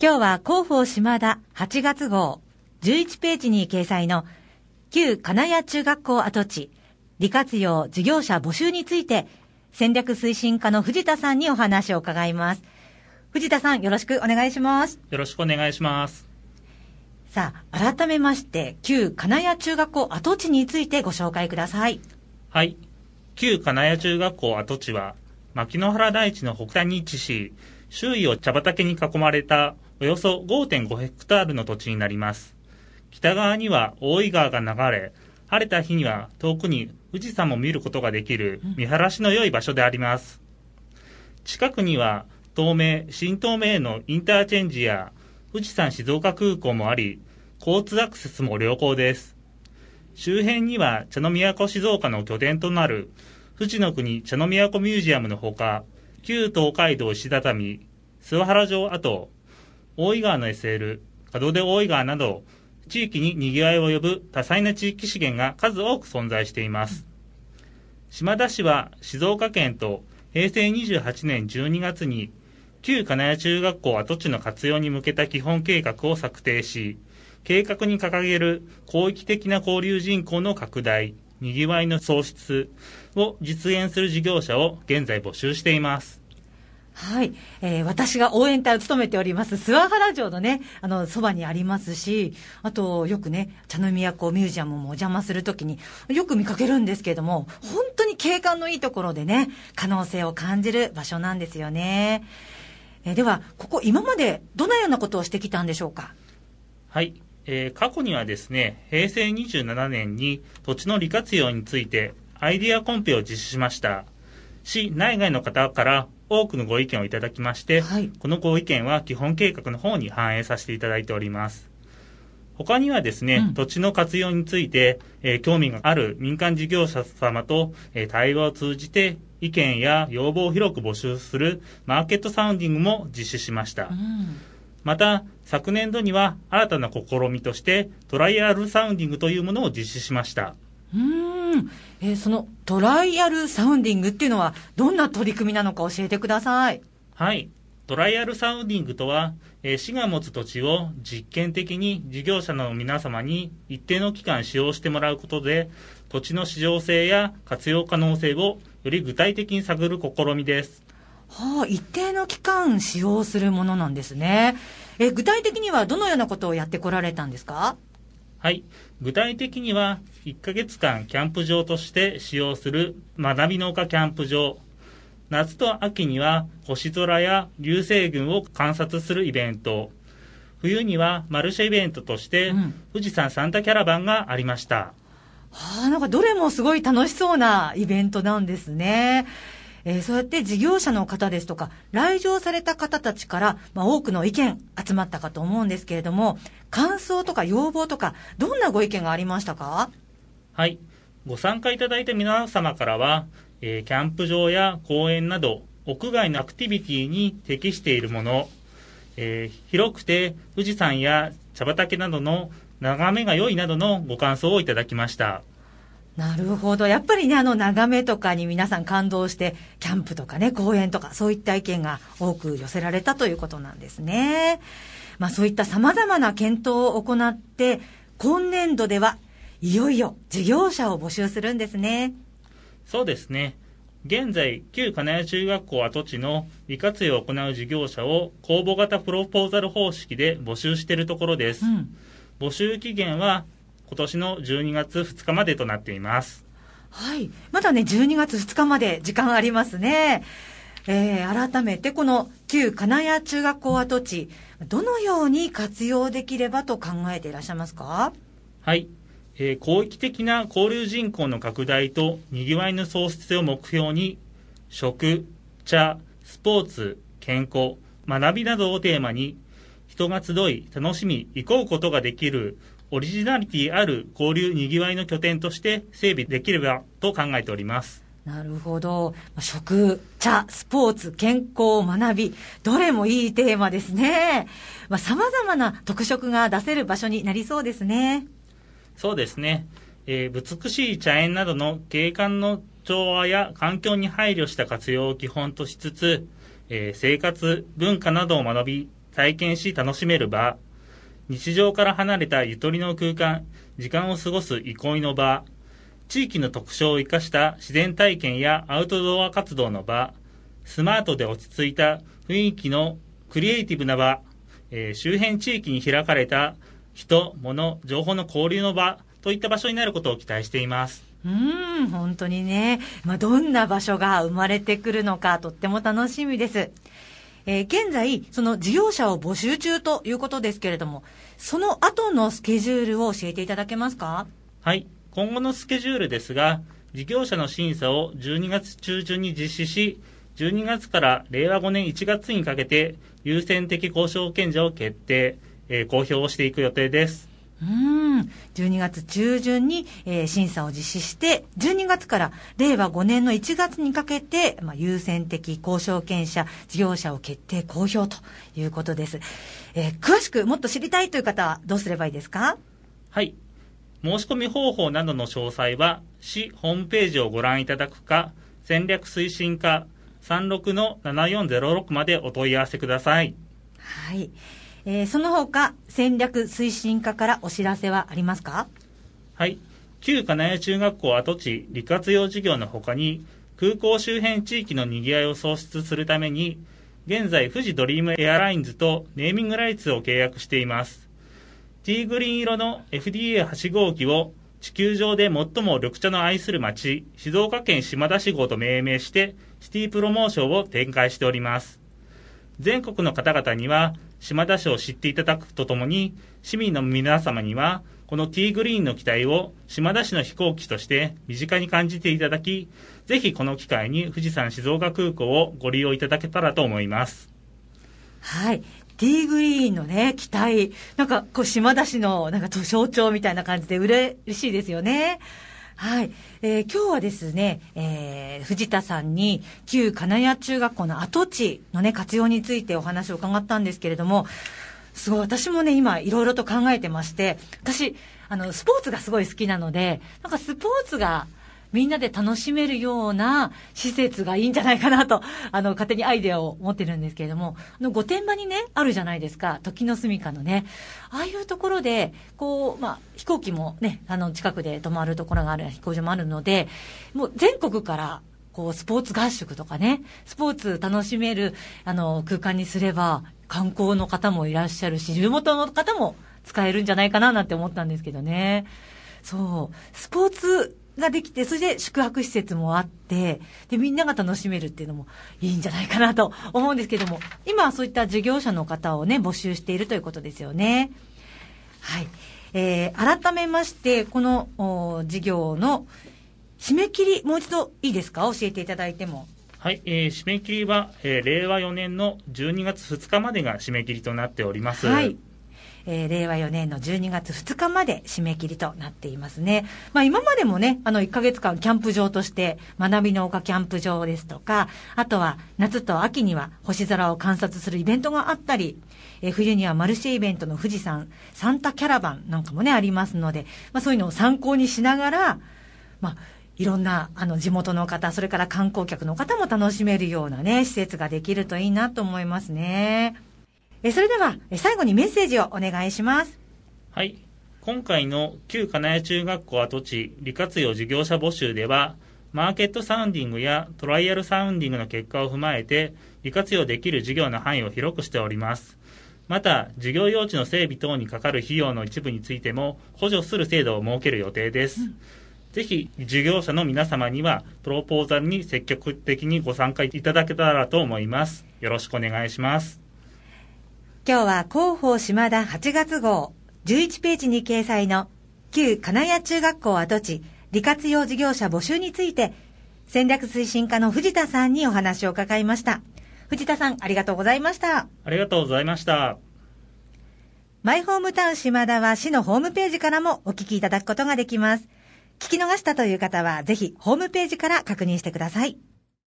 今日は広報島田8月号11ページに掲載の旧金谷中学校跡地利活用事業者募集について戦略推進課の藤田さんにお話を伺います。藤田さん、よろしくお願いします。 よろしくお願いします。 さあ、改めまして旧金谷中学校跡地についてご紹介ください。 はい、旧金谷中学校跡地は牧之原台地の北端に位置し、周囲を茶畑に囲まれたおよそ 5.5 ヘクタールの土地になります。北側には大井川が流れ、晴れた日には遠くに富士山も見ることができる見晴らしの良い場所であります。近くには東名、新東名のインターチェンジや富士山静岡空港もあり、交通アクセスも良好です。周辺には茶の都静岡の拠点となる富士の国茶の都ミュージアムのほか、旧東海道石畳、諏訪原城跡、大井川の SL、門出大井川など、地域に賑わいを呼ぶ多彩な地域資源が数多く存在しています。島田市は静岡県と平成28年12月に旧金谷中学校跡地の活用に向けた基本計画を策定し、計画に掲げる広域的な交流人口の拡大、にぎわいの創出を実現する事業者を現在募集しています。 はい、私が応援隊を務めております諏訪原城のね、そばにありますし、あとよくね、茶の都ミュージアムもお邪魔するときによく見かけるんですけれども、本当に景観のいいところでね、可能性を感じる場所なんですよね。では、ここ今までどのようなことをしてきたんでしょうか。 はい、過去にはですね、平成27年に土地の利活用についてアイディアコンペを実施しました。市内外の方から多くのご意見をいただきまして、はい、このご意見は基本計画の方に反映させていただいております。他にはですね、土地の活用について、興味がある民間事業者様と、対話を通じて意見や要望を広く募集するマーケットサウンディングも実施しました。また昨年度には新たな試みとしてトライアルサウンディングというものを実施しました。 そのトライアルサウンディングっていうのはどんな取り組みなのか教えてください。 はい、トライアルサウンディングとは、市が持つ土地を実験的に事業者の皆様に一定の期間使用してもらうことで、土地の市場性や活用可能性をより具体的に探る試みです。 一定の期間使用するものなんですね。具体的にはどのようなことをやってこられたんですか。 はい、具体的には1ヶ月間キャンプ場として使用する学びの丘キャンプ場、夏と秋には星空や流星群を観察するイベント、冬にはマルシェイベントとして富士山サンタキャラバンがありました。 なんかどれもすごい楽しそうなイベントなんですね。そうやって事業者の方ですとか来場された方たちから、多くの意見集まったかと思うんですけれども、感想とか要望とかどんなご意見がありましたか。 はい、ご参加いただいた皆様からは、キャンプ場や公園など屋外のアクティビティに適しているもの、広くて富士山や茶畑などの眺めが良いなどのご感想をいただきました。 なるほど。やっぱりね、眺めとかに皆さん感動して、キャンプとかね、公園とか、そういった意見が多く寄せられたということなんですね。そういった様々な検討を行って、今年度ではいよいよ事業者を募集するんですね。 そうですね。現在、旧金谷中学校跡地の利活用を行う事業者を公募型プロポーザル方式で募集しているところです。募集期限は今年の12月2日までとなっています。 はい、まだね12月2日まで時間ありますね。改めてこの旧金谷中学校跡地、どのように活用できればと考えていらっしゃいますか。 はい、広域的な交流人口の拡大とにぎわいの創出を目標に、食、茶、スポーツ、健康、学びなどをテーマに人が集い楽しみ憩うことができるオリジナリティある交流にぎわいの拠点として整備できればと考えております。 なるほど。食、茶、スポーツ、健康、学び、どれもいいテーマですね。様々な特色が出せる場所になりそうですね。 そうですね。美しい茶園などの景観の調和や環境に配慮した活用を基本としつつ、生活、文化などを学び体験し楽しめる場、日常から離れたゆとりの空間、時間を過ごす憩いの場、地域の特徴を生かした自然体験やアウトドア活動の場、スマートで落ち着いた雰囲気のクリエイティブな場、周辺地域に開かれた人、物、情報の交流の場といった場所になることを期待しています。 本当にね、どんな場所が生まれてくるのかとっても楽しみです。現在、その事業者を募集中ということですけれども、その後のスケジュールを教えていただけますか？ はい、今後のスケジュールですが、事業者の審査を12月中旬に実施し、12月から令和5年1月にかけて優先的交渉権者を決定、公表をしていく予定です。 12月中旬に、審査を実施して、12月から令和5年の1月にかけて、優先的交渉権者、事業者を決定公表ということです。詳しくもっと知りたいという方はどうすればいいですか？ はい。申し込み方法などの詳細は、市ホームページをご覧いただくか、戦略推進課 36-7406 までお問い合わせください。 はい。その他、戦略推進課からお知らせはありますか？ はい。旧金谷中学校跡地利活用事業の他に、空港周辺地域の賑わいを創出するために、現在、富士ドリームエアラインズとネーミングライツを契約しています。ティーグリーン色の FDA8 号機を地球上で最も緑茶の愛する街、静岡県島田市号と命名して、シティプロモーションを展開しております。全国の方々には、島田市を知っていただくとともに、市民の皆様には、このティーグリーンの機体を島田市の飛行機として身近に感じていただき、ぜひこの機会に富士山静岡空港をご利用いただけたらと思います。 はい。ティーグリーンのね、機体、島田市の象徴みたいな感じで嬉しいですよね。はい。今日はですね、藤田さんに旧金谷中学校の跡地のね、活用についてお話を伺ったんですけれども、すごい私もね、今いろいろと考えてまして、私、スポーツがすごい好きなので、スポーツがみんなで楽しめるような施設がいいんじゃないかなと、勝手にアイデアを持ってるんですけれども、御殿場にね、あるじゃないですか、時の住処のね。ああいうところで、飛行機もね、近くで止まるところがある、飛行場もあるので、もう全国から、スポーツ合宿とかね、スポーツ楽しめる、空間にすれば、観光の方もいらっしゃるし、地元の方も使えるんじゃないかななんて思ったんですけどね。そう、スポーツができて、それで宿泊施設もあって、で、みんなが楽しめるっていうのもいいんじゃないかなと思うんですけども、今はそういった事業者の方をね、募集しているということですよね。はい。改めまして、この事業の締め切り、もう一度いいですか？教えていただいても。 はい、締め切りは、令和4年の12月2日までが締め切りとなっております。 はい。令和4年の12月2日まで締め切りとなっていますね。今までもね、1ヶ月間キャンプ場として学びの丘キャンプ場ですとか、あとは夏と秋には星空を観察するイベントがあったり、冬にはマルシェイベントの富士山サンタキャラバンなんかもねありますので、そういうのを参考にしながら、いろんな地元の方、それから観光客の方も楽しめるようなね施設ができるといいなと思いますね。それでは最後にメッセージをお願いします。 はい。今回の旧金谷中学校跡地利活用事業者募集では、マーケットサウンディングやトライアルサウンディングの結果を踏まえて、利活用できる事業の範囲を広くしております。また、事業用地の整備等にかかる費用の一部についても補助する制度を設ける予定です。ぜひ、事業者の皆様には、プロポーザルに積極的にご参加いただけたらと思います。よろしくお願いします。 今日は広報島田8月号11ページに掲載の旧金谷中学校跡地利活用事業者募集について戦略推進課の藤田さんにお話を伺いました。藤田さん、ありがとうございました。 ありがとうございました。 マイホームタウン島田は市のホームページからもお聞きいただくことができます。聞き逃したという方はぜひホームページから確認してください。